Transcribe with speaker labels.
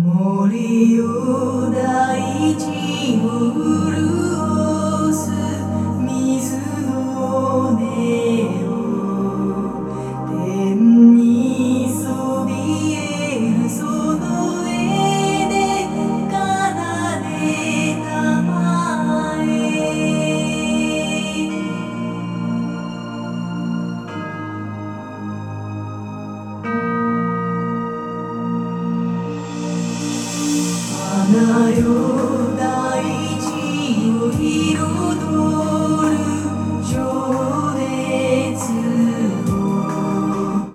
Speaker 1: 森を大地を潤す水の音を天にそびえるその上で奏でたまえ花よ